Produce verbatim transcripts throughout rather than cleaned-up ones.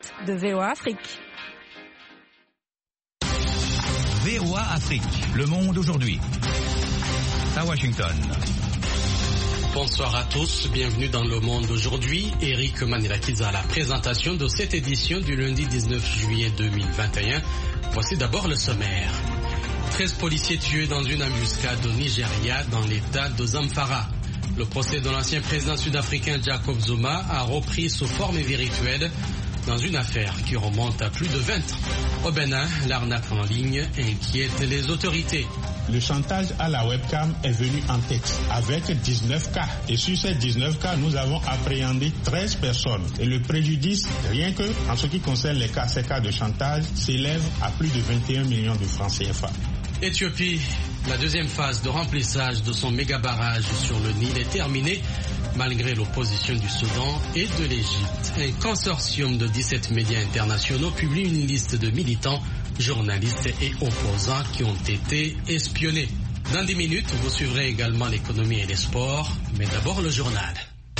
de V O A Afrique. V O A Afrique, le monde aujourd'hui. À Washington. Bonsoir à tous, bienvenue dans le monde aujourd'hui. Eric Manirakiza à la présentation de cette édition du lundi dix-neuf juillet deux mille vingt et un. Voici d'abord le sommaire. treize policiers tués dans une embuscade au Nigeria dans l'état de Zamfara. Le procès de l'ancien président sud-africain Jacob Zuma a repris sous forme virtuelle dans une affaire qui remonte à plus de vingt ans. Au Bénin, l'arnaque en ligne inquiète les autorités. Le chantage à la webcam est venu en texte avec dix-neuf cas. Et sur ces dix-neuf cas, nous avons appréhendé treize personnes. Et le préjudice, rien que en ce qui concerne les cas, ces cas de chantage, s'élève à plus de vingt et un millions de francs C F A. Éthiopie, la deuxième phase de remplissage de son méga barrage sur le Nil est terminée malgré l'opposition du Soudan et de l'Égypte. Un consortium de dix-sept médias internationaux publie une liste de militants, journalistes et opposants qui ont été espionnés. Dans dix minutes, vous suivrez également l'économie et les sports, mais d'abord le journal.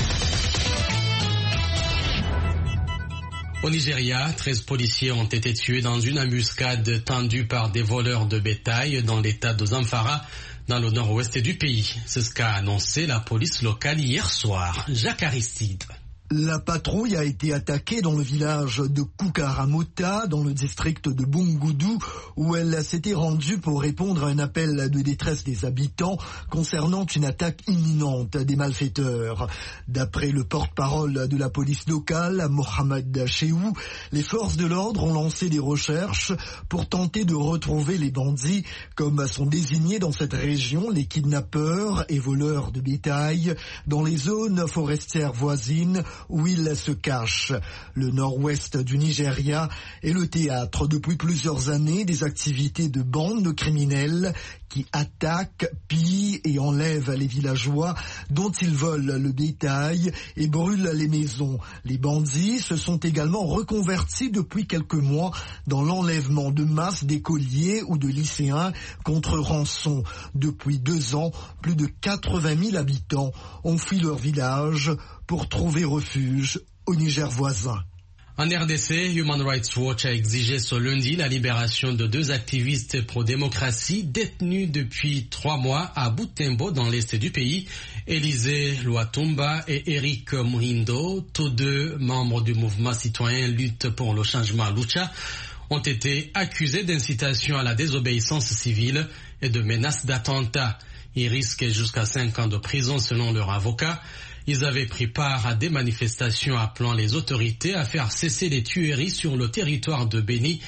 Au Nigeria, treize policiers ont été tués dans une embuscade tendue par des voleurs de bétail dans l'état de Zamfara, dans le nord-ouest du pays. C'est ce qu'a annoncé la police locale hier soir. Jacques Aristide. La patrouille a été attaquée dans le village de Kukaramota, dans le district de Bungudu, où elle s'était rendue pour répondre à un appel de détresse des habitants concernant une attaque imminente des malfaiteurs. D'après le porte-parole de la police locale, Mohamed Cheou, les forces de l'ordre ont lancé des recherches pour tenter de retrouver les bandits, comme sont désignés dans cette région les kidnappeurs et voleurs de bétail, dans les zones forestières voisines où il se cache. Le nord-ouest du Nigeria est le théâtre depuis plusieurs années des activités de bandes criminelles qui attaquent, pillent et enlèvent les villageois dont ils volent le bétail et brûlent les maisons. Les bandits se sont également reconvertis depuis quelques mois dans l'enlèvement de masse d'écoliers ou de lycéens contre rançon. Depuis deux ans, plus de quatre-vingt mille habitants ont fui leur village pour trouver refuge au Niger voisin. En R D C, Human Rights Watch a exigé ce lundi la libération de deux activistes pro-démocratie détenus depuis trois mois à Butembo dans l'est du pays. Élisée Luatumba et Eric Muhindo, tous deux membres du mouvement citoyen Lutte pour le changement Lucha, ont été accusés d'incitation à la désobéissance civile et de menaces d'attentat. Ils risquent jusqu'à cinq ans de prison selon leur avocat. Ils avaient pris part à des manifestations appelant les autorités à faire cesser les tueries sur le territoire de Beni.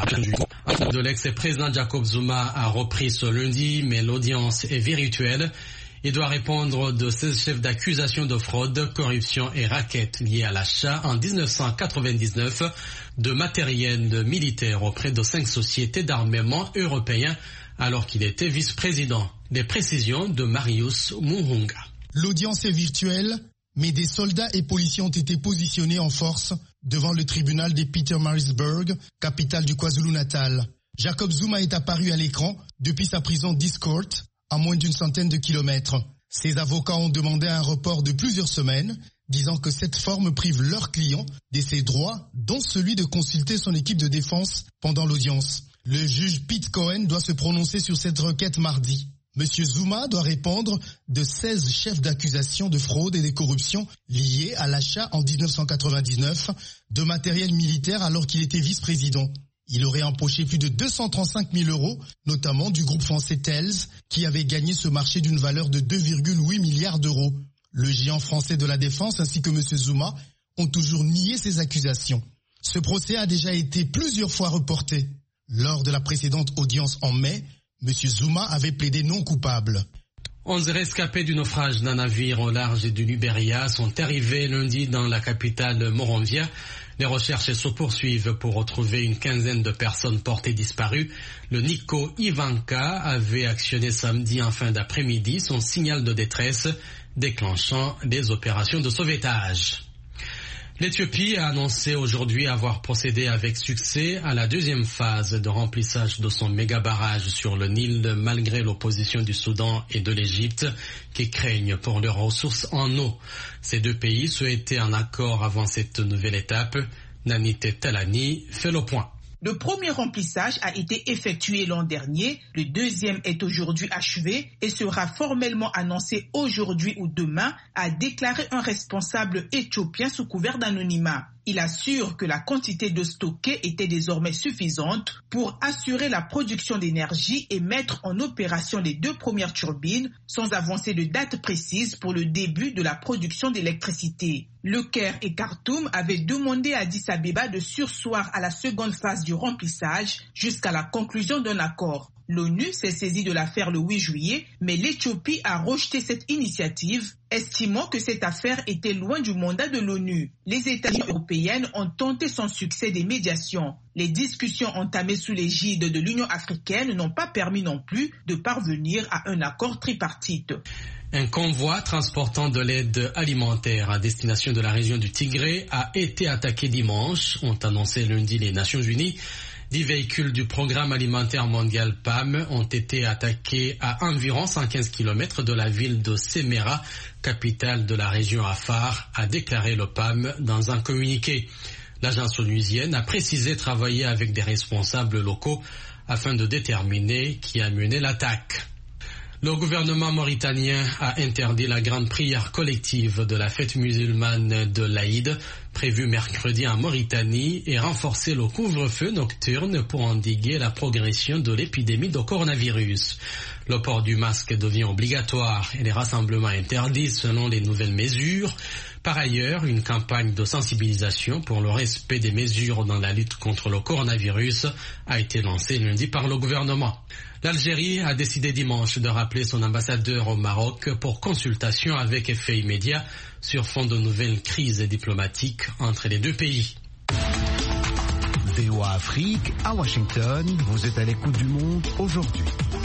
De l'ex-président Jacob Zuma a repris ce lundi, mais l'audience est virtuelle. Il doit répondre de seize chefs d'accusation de fraude, corruption et racket liés à l'achat en dix-neuf cent quatre-vingt-dix-neuf de matériel militaire auprès de cinq sociétés d'armement européens alors qu'il était vice-président. Des précisions de Marius Muhunga. L'audience est virtuelle, mais des soldats et policiers ont été positionnés en force devant le tribunal de Pietermaritzburg, capitale du KwaZulu-Natal. Jacob Zuma est apparu à l'écran depuis sa prison d'Eastcourt, à moins d'une centaine de kilomètres. Ses avocats ont demandé un report de plusieurs semaines, disant que cette forme prive leurs clients de ses droits, dont celui de consulter son équipe de défense pendant l'audience. Le juge Pete Cohen doit se prononcer sur cette requête mardi. Monsieur Zuma doit répondre de seize chefs d'accusation de fraude et de corruption liés à l'achat en dix-neuf cent quatre-vingt-dix-neuf de matériel militaire alors qu'il était vice-président. Il aurait empoché plus de deux cent trente-cinq mille euros, notamment du groupe français Thales, qui avait gagné ce marché d'une valeur de deux virgule huit milliards d'euros. Le géant français de la défense ainsi que Monsieur Zuma ont toujours nié ces accusations. Ce procès a déjà été plusieurs fois reporté. Lors de la précédente audience en mai, Monsieur Zuma avait plaidé non coupable. Onze rescapés du naufrage d'un navire au large du Liberia sont arrivés lundi dans la capitale Monrovia. Les recherches se poursuivent pour retrouver une quinzaine de personnes portées disparues. Le Nico Ivanka avait actionné samedi en fin d'après-midi son signal de détresse, déclenchant des opérations de sauvetage. L'Éthiopie a annoncé aujourd'hui avoir procédé avec succès à la deuxième phase de remplissage de son méga barrage sur le Nil malgré l'opposition du Soudan et de l'Égypte qui craignent pour leurs ressources en eau. Ces deux pays souhaitaient un accord avant cette nouvelle étape. Nanit Talani fait le point. Le premier remplissage a été effectué l'an dernier, le deuxième est aujourd'hui achevé et sera formellement annoncé aujourd'hui ou demain, a déclaré un responsable éthiopien sous couvert d'anonymat. Il assure que la quantité de stockée était désormais suffisante pour assurer la production d'énergie et mettre en opération les deux premières turbines sans avancer de date précise pour le début de la production d'électricité. Le Caire et Khartoum avaient demandé à Addis Abeba de surseoir à la seconde phase du remplissage jusqu'à la conclusion d'un accord. L'ONU s'est saisie de l'affaire le huit juillet, mais l'Éthiopie a rejeté cette initiative, estimant que cette affaire était loin du mandat de l'ONU. Les États-Unis européennes ont tenté sans succès des médiations. Les discussions entamées sous l'égide de l'Union africaine n'ont pas permis non plus de parvenir à un accord tripartite. Un convoi transportant de l'aide alimentaire à destination de la région du Tigré a été attaqué dimanche, ont annoncé lundi les Nations Unies. Dix véhicules du programme alimentaire mondial P A M ont été attaqués à environ cent quinze kilomètres de la ville de Semera, capitale de la région Afar, a déclaré le P A M dans un communiqué. L'agence onusienne a précisé travailler avec des responsables locaux afin de déterminer qui a mené l'attaque. Le gouvernement mauritanien a interdit la grande prière collective de la fête musulmane de l'Aïd, prévue mercredi en Mauritanie, et renforcé le couvre-feu nocturne pour endiguer la progression de l'épidémie de coronavirus. Le port du masque devient obligatoire et les rassemblements interdits selon les nouvelles mesures. Par ailleurs, une campagne de sensibilisation pour le respect des mesures dans la lutte contre le coronavirus a été lancée lundi par le gouvernement. L'Algérie a décidé dimanche de rappeler son ambassadeur au Maroc pour consultation avec effet immédiat sur fond de nouvelles crises diplomatiques entre les deux pays. V O A Afrique, à Washington, vous êtes à l'écoute du monde aujourd'hui.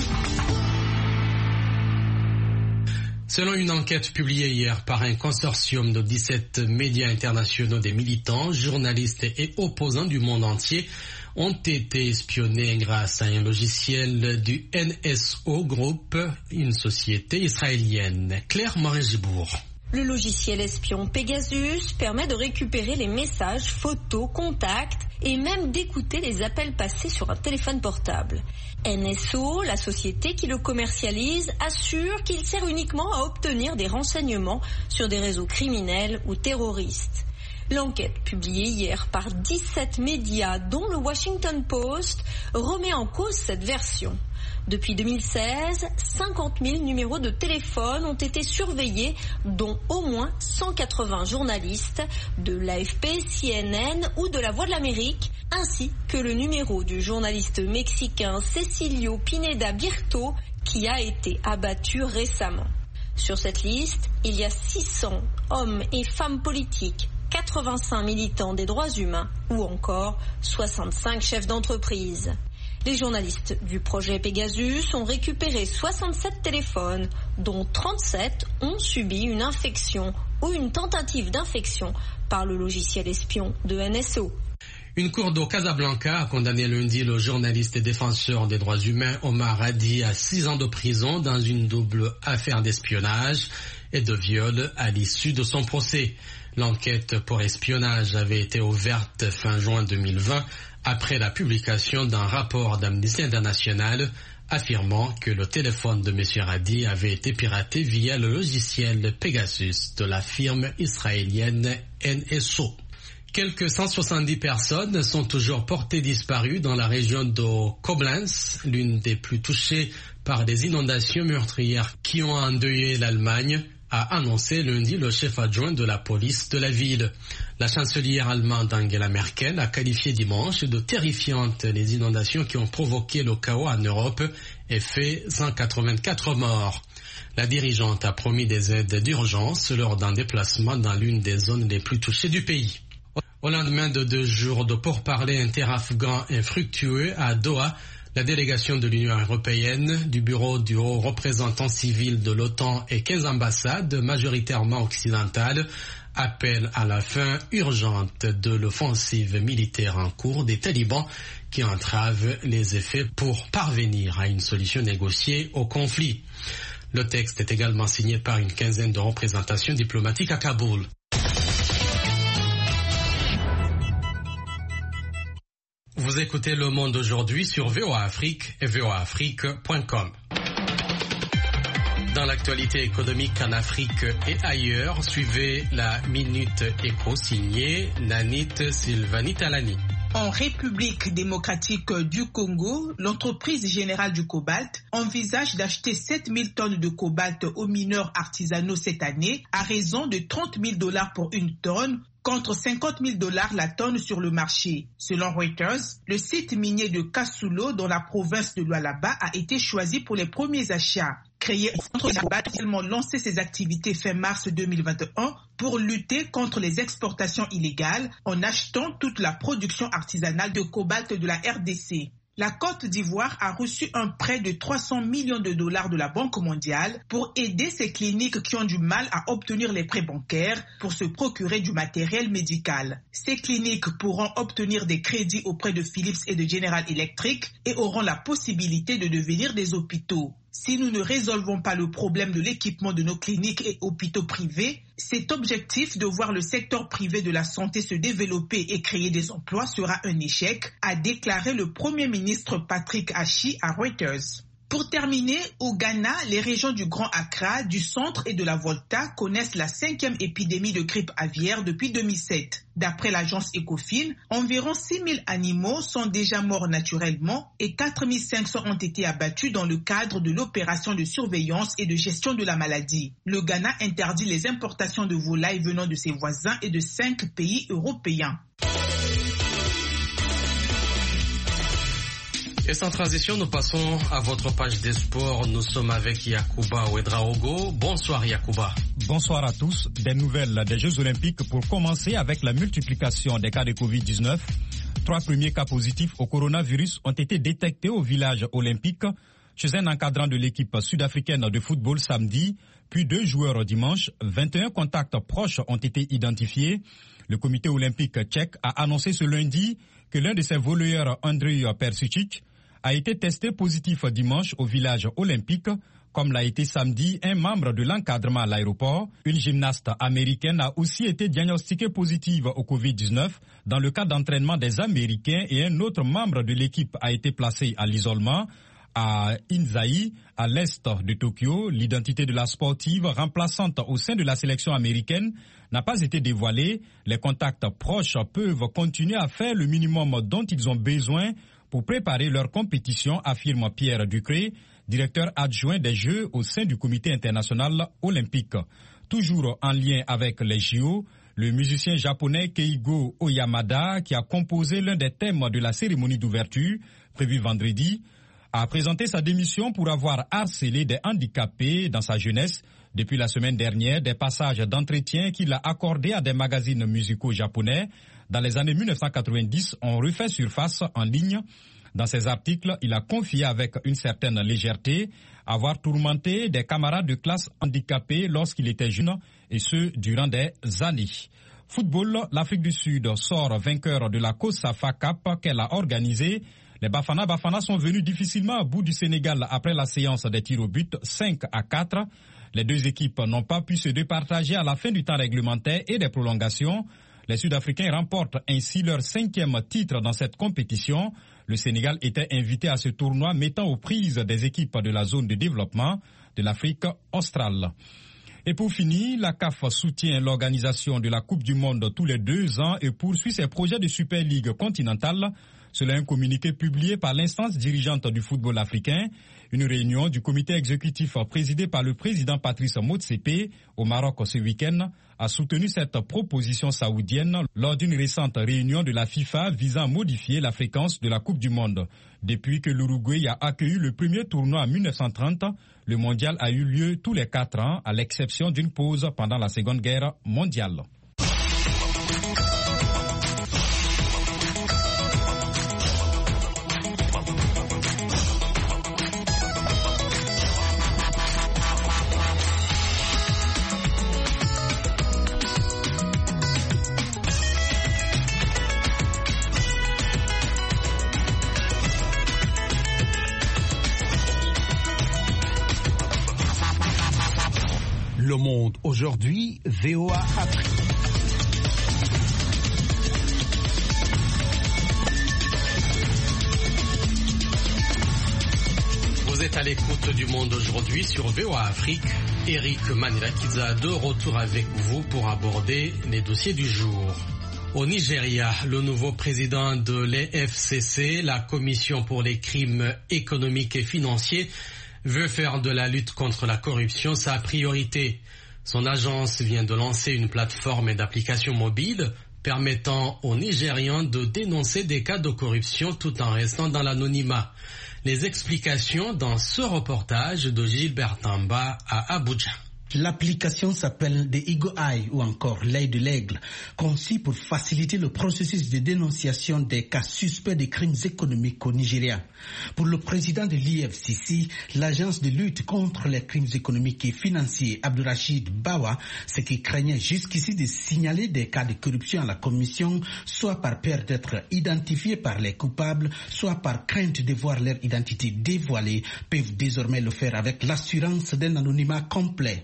Selon une enquête publiée hier par un consortium de dix-sept médias internationaux, des militants, journalistes et opposants du monde entier ont été espionnés grâce à un logiciel du N S O Group, une société israélienne. Claire Morin-Gibourg. Le logiciel espion Pegasus permet de récupérer les messages, photos, contacts et même d'écouter les appels passés sur un téléphone portable. N S O, la société qui le commercialise, assure qu'il sert uniquement à obtenir des renseignements sur des réseaux criminels ou terroristes. L'enquête publiée hier par dix-sept médias, dont le Washington Post, remet en cause cette version. Depuis deux mille seize, cinquante mille numéros de téléphone ont été surveillés, dont au moins cent quatre-vingts journalistes de l'A F P, C N N ou de La Voix de l'Amérique, ainsi que le numéro du journaliste mexicain Cecilio Pineda Birto, qui a été abattu récemment. Sur cette liste, il y a six cents hommes et femmes politiques, quatre-vingt-cinq militants des droits humains ou encore soixante-cinq chefs d'entreprise. Les journalistes du projet Pegasus ont récupéré soixante-sept téléphones, dont trente-sept ont subi une infection ou une tentative d'infection par le logiciel espion de N S O. Une cour de Casablanca a condamné lundi le journaliste et défenseur des droits humains Omar Hadi à six ans de prison dans une double affaire d'espionnage et de viol à l'issue de son procès. L'enquête pour espionnage avait été ouverte fin juin deux mille vingt après la publication d'un rapport d'Amnesty International affirmant que le téléphone de M. Hadi avait été piraté via le logiciel Pegasus de la firme israélienne N S O. Quelques cent soixante-dix personnes sont toujours portées disparues dans la région de Koblenz, l'une des plus touchées par des inondations meurtrières qui ont endeuillé l'Allemagne, a annoncé lundi le chef adjoint de la police de la ville. La chancelière allemande Angela Merkel a qualifié dimanche de terrifiantes les inondations qui ont provoqué le chaos en Europe et fait cent quatre-vingt-quatre morts. La dirigeante a promis des aides d'urgence lors d'un déplacement dans l'une des zones les plus touchées du pays. Au lendemain de deux jours de pourparlers inter-afghans infructueux à Doha, la délégation de l'Union européenne, du bureau du haut représentant civil de l'OTAN et quinze ambassades, majoritairement occidentales, appellent à la fin urgente de l'offensive militaire en cours des talibans qui entrave les effets pour parvenir à une solution négociée au conflit. Le texte est également signé par une quinzaine de représentations diplomatiques à Kaboul. Vous écoutez Le Monde aujourd'hui sur V O A Afrique et V O A Afrique point com. Dans l'actualité économique en Afrique et ailleurs, suivez la Minute Éco signée Nanit Sylvani Talani. En République démocratique du Congo, l'entreprise générale du cobalt envisage d'acheter sept mille tonnes de cobalt aux mineurs artisanaux cette année à raison de trente mille dollars pour une tonne, contre cinquante mille dollars la tonne sur le marché. Selon Reuters, le site minier de Kasulo dans la province de Lualaba a été choisi pour les premiers achats. Créé contre la a tellement lancé ses activités fin mars deux mille vingt et un pour lutter contre les exportations illégales en achetant toute la production artisanale de cobalt de la R D C. La Côte d'Ivoire a reçu un prêt de trois cents millions de dollars de la Banque mondiale pour aider ces cliniques qui ont du mal à obtenir les prêts bancaires pour se procurer du matériel médical. Ces cliniques pourront obtenir des crédits auprès de Philips et de General Electric et auront la possibilité de devenir des hôpitaux. Si nous ne résolvons pas le problème de l'équipement de nos cliniques et hôpitaux privés, cet objectif de voir le secteur privé de la santé se développer et créer des emplois sera un échec, a déclaré le Premier ministre Patrick Achi à Reuters. Pour terminer, au Ghana, les régions du Grand Accra, du Centre et de la Volta connaissent la cinquième épidémie de grippe aviaire depuis deux mille sept. D'après l'agence Ecofin, environ six mille animaux sont déjà morts naturellement et quatre mille cinq cents ont été abattus dans le cadre de l'opération de surveillance et de gestion de la maladie. Le Ghana interdit les importations de volailles venant de ses voisins et de cinq pays européens. Et sans transition, nous passons à votre page des sports. Nous sommes avec Yacouba Ouedraogo. Bonsoir Yacouba. Bonsoir à tous. Des nouvelles des Jeux Olympiques pour commencer avec la multiplication des cas de covid dix-neuf. Trois premiers cas positifs au coronavirus ont été détectés au village olympique chez un encadrant de l'équipe sud-africaine de football samedi, puis deux joueurs dimanche. vingt et un contacts proches ont été identifiés. Le comité olympique tchèque a annoncé ce lundi que l'un de ses volleyeurs, Andrej Persičić, a été testé positif dimanche au village olympique, comme l'a été samedi un membre de l'encadrement à l'aéroport. Une gymnaste américaine a aussi été diagnostiquée positive au covid dix-neuf dans le cadre d'entraînement des Américains et un autre membre de l'équipe a été placé à l'isolement à Inzai, à l'est de Tokyo. L'identité de la sportive remplaçante au sein de la sélection américaine n'a pas été dévoilée. Les contacts proches peuvent continuer à faire le minimum dont ils ont besoin pour préparer leur compétition, affirme Pierre Ducré, directeur adjoint des Jeux au sein du Comité international olympique. Toujours en lien avec les J O, le musicien japonais Keigo Oyamada, qui a composé l'un des thèmes de la cérémonie d'ouverture, prévue vendredi, a présenté sa démission pour avoir harcelé des handicapés dans sa jeunesse. Depuis la semaine dernière, des passages d'entretien qu'il a accordés à des magazines musicaux japonais dans les années mille neuf cent quatre-vingt-dix ont refait surface en ligne. Dans ses articles, il a confié avec une certaine légèreté avoir tourmenté des camarades de classe handicapés lorsqu'il était jeune, et ce, durant des années. Football, l'Afrique du Sud sort vainqueur de la COSAFA Cup qu'elle a organisée. Les Bafana Bafana sont venus difficilement à bout du Sénégal après la séance des tirs au but cinq à quatre. Les deux équipes n'ont pas pu se départager à la fin du temps réglementaire et des prolongations. Les Sud-Africains remportent ainsi leur cinquième titre dans cette compétition. Le Sénégal était invité à ce tournoi mettant aux prises des équipes de la zone de développement de l'Afrique australe. Et pour finir, la C A F soutient l'organisation de la Coupe du Monde tous les deux ans et poursuit ses projets de Super League continentale. Selon un communiqué publié par l'instance dirigeante du football africain, une réunion du comité exécutif présidé par le président Patrice Motsepe au Maroc ce week-end a soutenu cette proposition saoudienne lors d'une récente réunion de la FIFA visant à modifier la fréquence de la Coupe du Monde. Depuis que l'Uruguay a accueilli le premier tournoi en mille neuf cent trente, le mondial a eu lieu tous les quatre ans, à l'exception d'une pause pendant la Seconde Guerre mondiale. Le Monde aujourd'hui, V O A Afrique. êtes à l'écoute du Monde aujourd'hui sur V O A Afrique. Eric Manirakiza de retour avec vous pour aborder les dossiers du jour. Au Nigeria, le nouveau président de l'E F C C, la Commission pour les crimes économiques et financiers, veut faire de la lutte contre la corruption sa priorité. Son agence vient de lancer une plateforme d'application mobile permettant aux Nigérians de dénoncer des cas de corruption tout en restant dans l'anonymat. Les explications dans ce reportage de Gilbert Tamba à Abuja. L'application s'appelle The Eagle Eye ou encore l'œil de l'aigle, conçue pour faciliter le processus de dénonciation des cas suspects de crimes économiques au Nigeria. Pour le président de l'E F C C, l'agence de lutte contre les crimes économiques et financiers, Abdurrachid Bawa, ce qui craignait jusqu'ici de signaler des cas de corruption à la commission, soit par peur d'être identifiés par les coupables, soit par crainte de voir leur identité dévoilée, peuvent désormais le faire avec l'assurance d'un anonymat complet.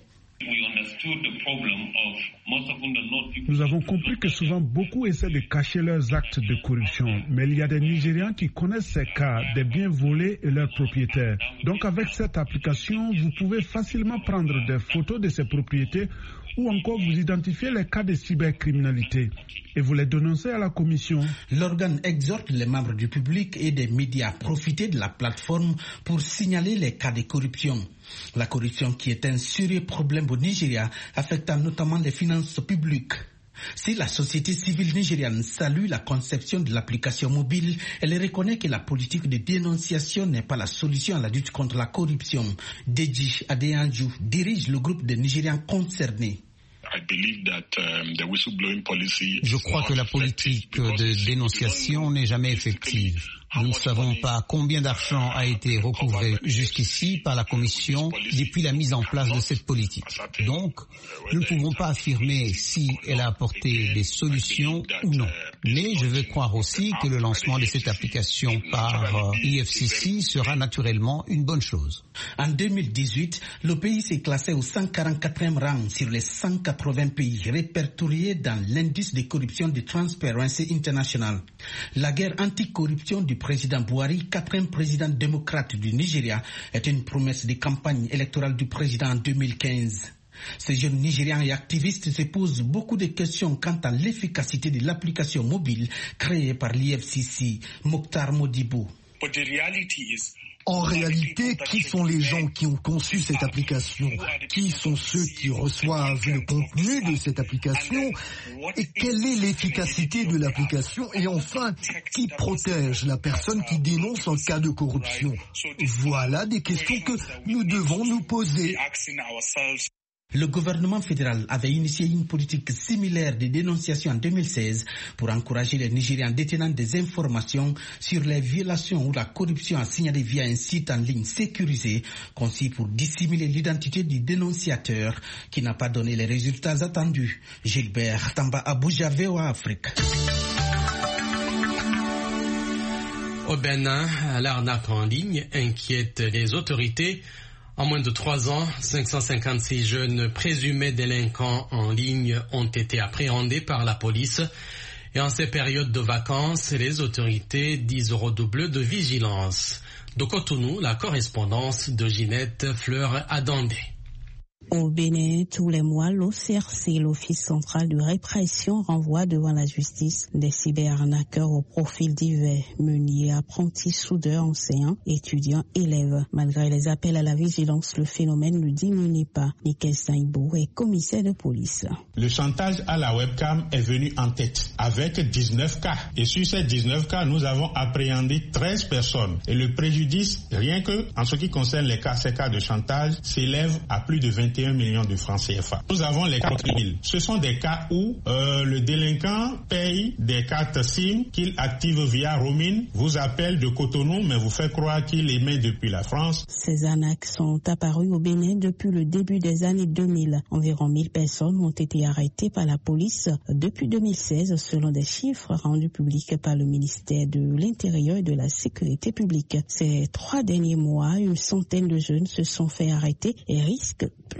Nous avons compris que souvent beaucoup essaient de cacher leurs actes de corruption, mais il y a des Nigérians qui connaissent ces cas, des biens volés et leurs propriétaires. Donc avec cette application, vous pouvez facilement prendre des photos de ces propriétés ou encore vous identifier les cas de cybercriminalité et vous les dénoncez à la commission. L'organe exhorte les membres du public et des médias à profiter de la plateforme pour signaler les cas de corruption. La corruption qui est un sérieux problème au Nigeria, affectant notamment les finances publiques. Si la société civile nigériane salue la conception de l'application mobile, elle reconnaît que la politique de dénonciation n'est pas la solution à la lutte contre la corruption. Deji Adeyanju dirige le groupe des Nigérians concernés. Je crois que la politique de dénonciation n'est jamais effective. Nous ne savons pas combien d'argent a été recouvré jusqu'ici par la Commission depuis la mise en place de cette politique. Donc, nous ne pouvons pas affirmer si elle a apporté des solutions ou non. Mais je veux croire aussi que le lancement de cette application par E F C C sera naturellement une bonne chose. En deux mille dix-huit, le pays s'est classé au cent quarante-quatrième rang sur les cent quatre-vingts pays répertoriés dans l'indice de corruption de Transparency International. La guerre anticorruption du président Buhari, quatrième président démocrate du Nigeria, est une promesse de campagne électorale du président en deux mille quinze. Ces jeunes Nigérians et activistes se posent beaucoup de questions quant à l'efficacité de l'application mobile créée par l'E F C C. Mokhtar Modibo. En réalité, qui sont les gens qui ont conçu cette application? Qui sont ceux qui reçoivent le contenu de cette application? Et quelle est l'efficacité de l'application? Et enfin, qui protège la personne qui dénonce un cas de corruption? Voilà des questions que nous devons nous poser. Le gouvernement fédéral avait initié une politique similaire de dénonciation en deux mille seize pour encourager les Nigérians détenant des informations sur les violations ou la corruption à signaler via un site en ligne sécurisé conçu pour dissimuler l'identité du dénonciateur qui n'a pas donné les résultats attendus. Gilbert Tamba, Abuja, V O A Afrique. Au Bénin, l'arnaque en ligne inquiète les autorités. En moins de trois ans, cinq cent cinquante-six jeunes présumés délinquants en ligne ont été appréhendés par la police. Et en ces périodes de vacances, les autorités disent redoubler de vigilance. De Cotonou, la correspondance de Ginette Fleur-Adandé. Au Bénin, tous les mois, l'O C R C, l'Office central de répression, renvoie devant la justice des cyberarnaqueurs au profil divers, meuniers, apprentis, soudeurs, enseignants, étudiants, élèves. Malgré les appels à la vigilance, le phénomène ne diminue pas. Michael Saïbou est commissaire de police. Le chantage à la webcam est venu en tête avec dix-neuf cas. Et sur ces dix-neuf cas, nous avons appréhendé treize personnes. Et le préjudice, rien que en ce qui concerne les cas, ces cas de chantage, s'élève à plus de vingt et un millions de francs C F A. Nous avons les quatre mille. Ce sont des cas où euh, le délinquant paye des cartes SIM qu'il active via roaming, vous appelle de Cotonou, mais vous fait croire qu'il émet depuis la France. Ces arnaques sont apparues au Bénin depuis le début des années deux mille. Environ mille personnes ont été arrêtées par la police depuis deux mille seize, selon des chiffres rendus publics par le ministère de l'Intérieur et de la Sécurité publique. Ces trois derniers mois, une centaine de jeunes se sont fait arrêter et risquent plus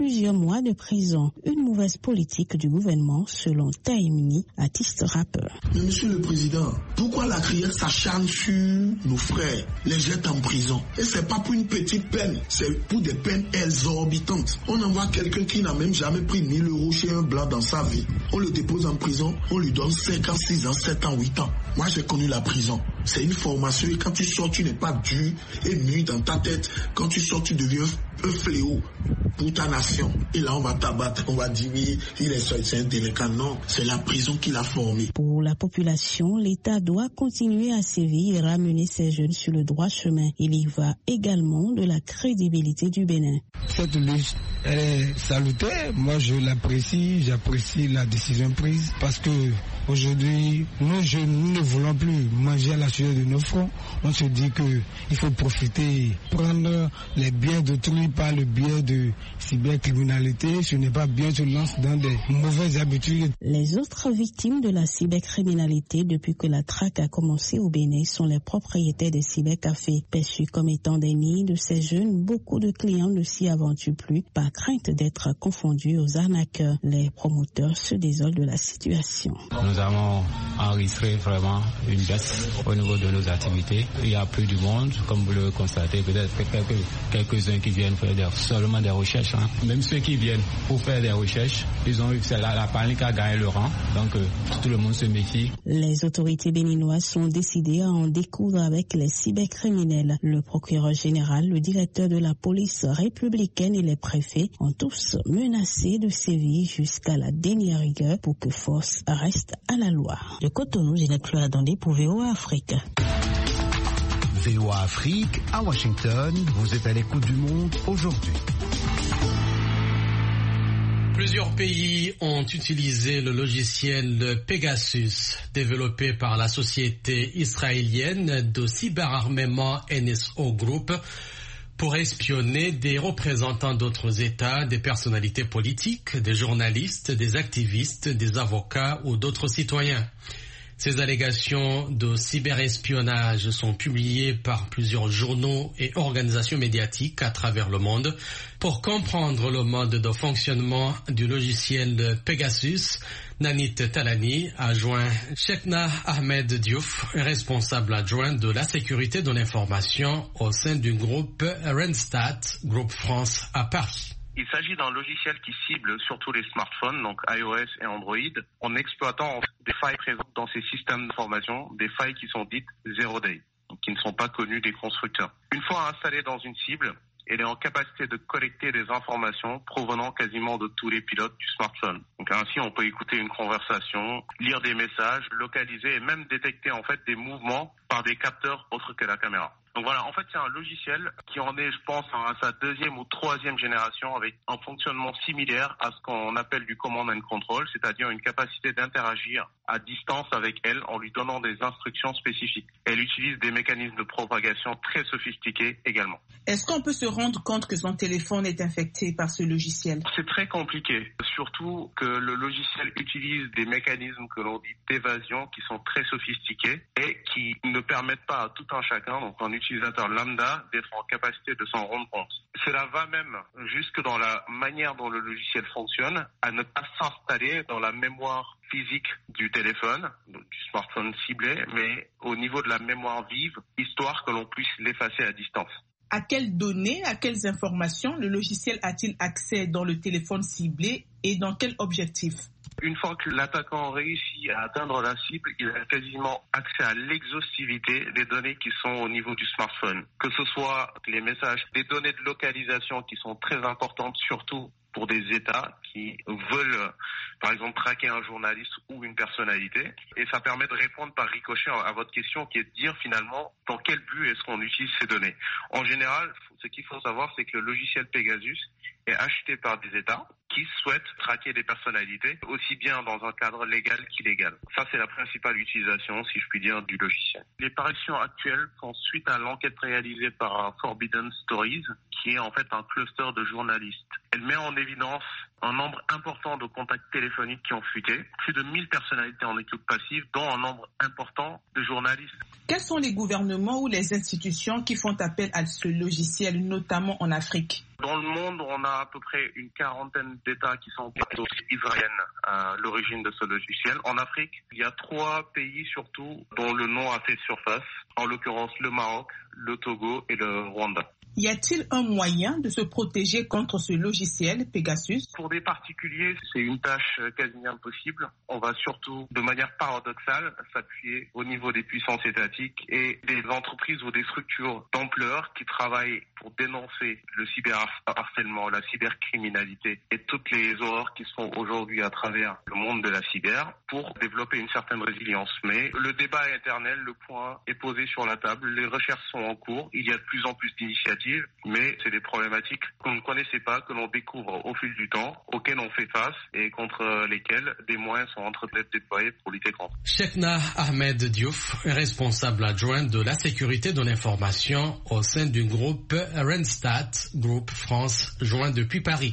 plusieurs mois de prison. Une mauvaise politique du gouvernement, selon Taïmini, artiste rappeur. Mais monsieur le président, pourquoi la crière s'acharne sur nos frères, les jette en prison? Et c'est pas pour une petite peine, c'est pour des peines exorbitantes. On envoie quelqu'un qui n'a même jamais pris mille euros chez un blanc dans sa vie. On le dépose en prison, on lui donne cinq ans, six ans, sept ans, huit ans. Moi j'ai connu la prison. C'est une formation et quand tu sors, tu n'es pas dur et nu dans ta tête. Quand tu sors, tu deviens un fléau pour ta nation. Et là, on va t'abattre, on va dire oui, il est seul, c'est un délinquant. Non, c'est la prison qui l'a formé. Pour la population, l'État doit continuer à sévir et ramener ces jeunes sur le droit chemin. Il y va également de la crédibilité du Bénin. Cette liste, elle est salutaire. Moi, je l'apprécie, j'apprécie la décision prise parce que aujourd'hui, nous jeunes, nous ne voulons plus manger à la sueur de nos fronts. On se dit qu'il faut profiter, prendre les biens d'autrui par le biais de cybercriminalité. Ce n'est pas bien, se lance dans des mauvaises habitudes. Les autres victimes de la cybercriminalité depuis que la traque a commencé au Bénin sont les propriétaires des cybercafés. Perçus comme étant des nids de ces jeunes, beaucoup de clients ne s'y aventurent plus par crainte d'être confondus aux arnaqueurs. Les promoteurs se désolent de la situation. Nous avons enregistré vraiment une baisse au niveau de nos activités. Il n'y a plus du monde, comme vous le constatez, peut-être quelques, quelques-uns qui viennent faire des, seulement des recherches. Hein. Même ceux qui viennent pour faire des recherches, ils ont eu la, la panique à gagner le rang, donc euh, tout le monde se méfie. Les autorités béninoises sont décidées à en découdre avec les cybercriminels. Le procureur général, le directeur de la police républicaine et les préfets ont tous menacé de sévir jusqu'à la dernière rigueur pour que force reste à la loi. De Cotonou, Ginette Fleuradandé pour V O A Afrique. V O A Afrique, à Washington, vous êtes à l'écoute du monde aujourd'hui. Plusieurs pays ont utilisé le logiciel Pegasus, développé par la société israélienne de cyberarmement N S O Group, pour espionner des représentants d'autres États, des personnalités politiques, des journalistes, des activistes, des avocats ou d'autres citoyens. Ces allégations de cyberespionnage sont publiées par plusieurs journaux et organisations médiatiques à travers le monde. Pour comprendre le mode de fonctionnement du logiciel Pegasus, Nanit Talani a joint Chekna Ahmed Diouf, responsable adjoint de la sécurité de l'information au sein du groupe Randstad, groupe France à Paris. Il s'agit d'un logiciel qui cible surtout les smartphones, donc iOS et Android, en exploitant des failles présentes dans ces systèmes d'information, des failles qui sont dites zero day, donc qui ne sont pas connues des constructeurs. Une fois installée dans une cible, elle est en capacité de collecter des informations provenant quasiment de tous les pilotes du smartphone. Donc ainsi, on peut écouter une conversation, lire des messages, localiser et même détecter en fait des mouvements par des capteurs autres que la caméra. Donc voilà, en fait, c'est un logiciel qui en est, je pense, à sa deuxième ou troisième génération avec un fonctionnement similaire à ce qu'on appelle du command and control, c'est-à-dire une capacité d'interagir à distance avec elle en lui donnant des instructions spécifiques. Elle utilise des mécanismes de propagation très sophistiqués également. Est-ce qu'on peut se rendre compte que son téléphone est infecté par ce logiciel? C'est très compliqué, surtout que le logiciel utilise des mécanismes que l'on dit d'évasion qui sont très sophistiqués et qui ne permettent pas à tout un chacun, donc un utilisateur lambda, d'être en capacité de s'en rendre compte. Cela va même jusque dans la manière dont le logiciel fonctionne, à ne pas s'installer dans la mémoire physique du téléphone, du smartphone ciblé, mais au niveau de la mémoire vive, histoire que l'on puisse l'effacer à distance. À quelles données, à quelles informations le logiciel a-t-il accès dans le téléphone ciblé et dans quel objectif? Une fois que l'attaquant réussit à atteindre la cible, il a quasiment accès à l'exhaustivité des données qui sont au niveau du smartphone. Que ce soit les messages, des données de localisation qui sont très importantes, surtout pour des États qui veulent, par exemple, traquer un journaliste ou une personnalité. Et ça permet de répondre par ricochet à votre question qui est de dire finalement dans quel but est-ce qu'on utilise ces données. En général, ce qu'il faut savoir, c'est que le logiciel Pegasus est acheté par des États qui souhaitent traquer des personnalités, aussi bien dans un cadre légal qu'illégal. Ça, c'est la principale utilisation, si je puis dire, du logiciel. Les parutions actuelles font suite à l'enquête réalisée par Forbidden Stories, qui est en fait un cluster de journalistes. Elle met en évidence un nombre important de contacts téléphoniques qui ont fuité, plus de mille personnalités en écoute passive, dont un nombre important de journalistes. Quels sont les gouvernements ou les institutions qui font appel à ce logiciel, notamment en Afrique? Dans le monde, on a à peu près une quarantaine d'États qui sont israéliennes à l'origine de ce logiciel. En Afrique, il y a trois pays surtout dont le nom a fait surface, en l'occurrence le Maroc, le Togo et le Rwanda. Y a-t-il un moyen de se protéger contre ce logiciel Pegasus? Pour des particuliers, c'est une tâche quasi impossible. On va surtout, de manière paradoxale, s'appuyer au niveau des puissances étatiques et des entreprises ou des structures d'ampleur qui travaillent pour dénoncer le cyberharcèlement, la cybercriminalité et toutes les horreurs qui sont aujourd'hui à travers le monde de la cyber pour développer une certaine résilience. Mais le débat est éternel, le point est posé sur la table, les recherches sont en cours, il y a de plus en plus d'initiatives, mais c'est des problématiques qu'on ne connaissait pas, que l'on découvre au fil du temps, auxquelles on fait face et contre lesquelles des moyens sont en train d'être déployés pour lutter contre. Chekna Ahmed Diouf, responsable adjoint de la sécurité de l'information au sein du groupe Renstat Group France, joint depuis Paris.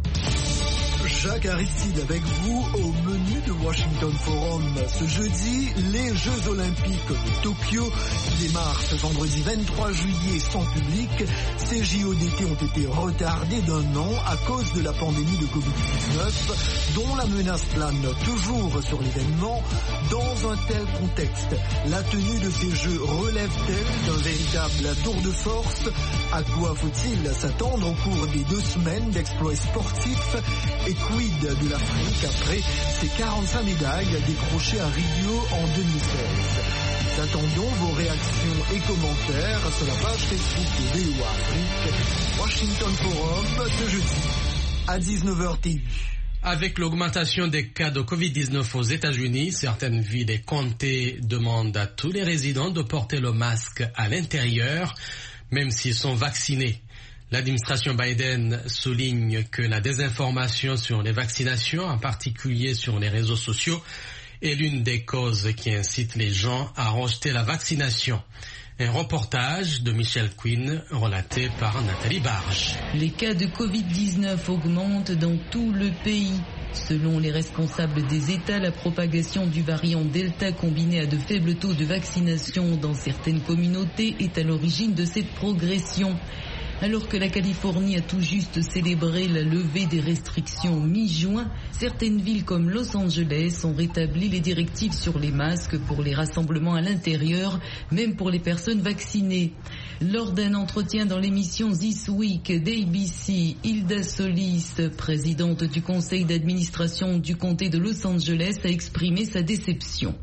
Jacques Aristide avec vous au menu de Washington Forum. Ce jeudi, les Jeux Olympiques de Tokyo démarrent ce vendredi vingt-trois juillet sans public. Ces J O d'été ont été retardés d'un an à cause de la pandémie de covid dix-neuf, dont la menace plane toujours sur l'événement. Dans un tel contexte, la tenue de ces Jeux relève-t-elle d'un véritable tour de force? À quoi faut-il s'attendre au cours des deux semaines d'exploits sportifs? Et quid de l'Afrique après ses quarante-cinq médailles décrochées à Rio en deux mille seize? Nous attendons vos réactions et commentaires sur la page Facebook de V O A Afrique. Washington Forum ce jeudi à dix-neuf heures T U. Avec l'augmentation des cas de covid dix-neuf aux États-Unis, certaines villes et comtés demandent à tous les résidents de porter le masque à l'intérieur, même s'ils sont vaccinés. L'administration Biden souligne que la désinformation sur les vaccinations, en particulier sur les réseaux sociaux, est l'une des causes qui incite les gens à rejeter la vaccination. Un reportage de Michel Quinn relaté par Nathalie Barge. Les cas de covid dix-neuf augmentent dans tout le pays. Selon les responsables des États, la propagation du variant Delta combinée à de faibles taux de vaccination dans certaines communautés est à l'origine de cette progression. Alors que la Californie a tout juste célébré la levée des restrictions mi-juin, certaines villes comme Los Angeles ont rétabli les directives sur les masques pour les rassemblements à l'intérieur, même pour les personnes vaccinées. Lors d'un entretien dans l'émission This Week d'A B C, Hilda Solis, présidente du conseil d'administration du comté de Los Angeles, a exprimé sa déception.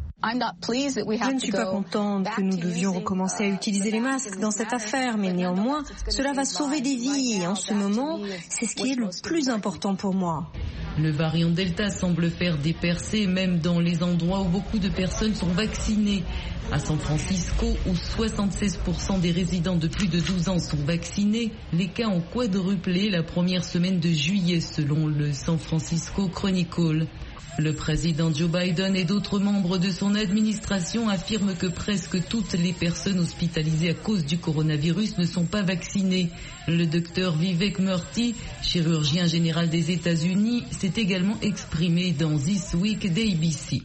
Je ne suis pas contente que nous devions recommencer à utiliser les masques dans cette affaire, mais néanmoins, cela va sauver des vies et en ce moment, c'est ce qui est le plus important pour moi. Le variant Delta semble faire des percées même dans les endroits où beaucoup de personnes sont vaccinées. À San Francisco, où soixante-seize pour cent des résidents de plus de douze ans sont vaccinés, les cas ont quadruplé la première semaine de juillet selon le San Francisco Chronicle. Le président Joe Biden et d'autres membres de son administration affirment que presque toutes les personnes hospitalisées à cause du coronavirus ne sont pas vaccinées. Le docteur Vivek Murthy, chirurgien général des États-Unis, s'est également exprimé dans This Week d'A B C.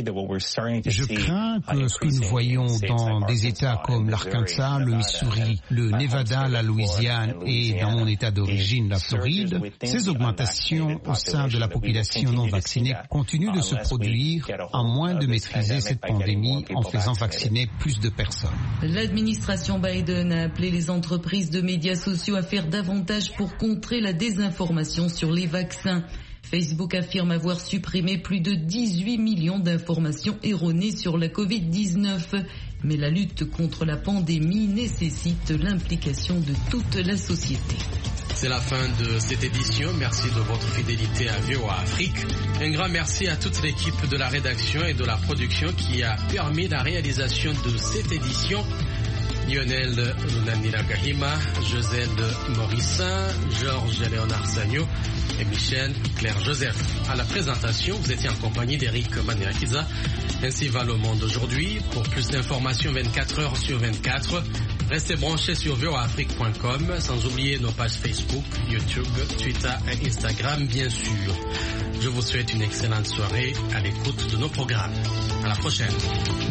Je crains que ce que nous voyons dans des États comme l'Arkansas, le Missouri, le Nevada, la Louisiane et dans mon État d'origine, la Floride, ces augmentations au sein de la population non vaccinée continuent de se produire à moins de maîtriser cette pandémie en faisant vacciner plus de personnes. L'administration Biden a appelé les entreprises de médias sociaux à faire davantage pour contrer la désinformation sur les vaccins. Facebook affirme avoir supprimé plus de dix-huit millions d'informations erronées sur la covid dix-neuf. Mais la lutte contre la pandémie nécessite l'implication de toute la société. C'est la fin de cette édition. Merci de votre fidélité à V O A Afrique. Un grand merci à toute l'équipe de la rédaction et de la production qui a permis la réalisation de cette édition. Lionel Lunanira Gahima, Joselle Morissin, Georges Léonard Sagno et Michel Claire Joseph. À la présentation, vous étiez en compagnie d'Eric Maniakiza. Ainsi va le monde aujourd'hui. Pour plus d'informations vingt-quatre heures sur vingt-quatre, restez branchés sur v o a afrique point com, sans oublier nos pages Facebook, YouTube, Twitter et Instagram, bien sûr. Je vous souhaite une excellente soirée à l'écoute de nos programmes. À la prochaine.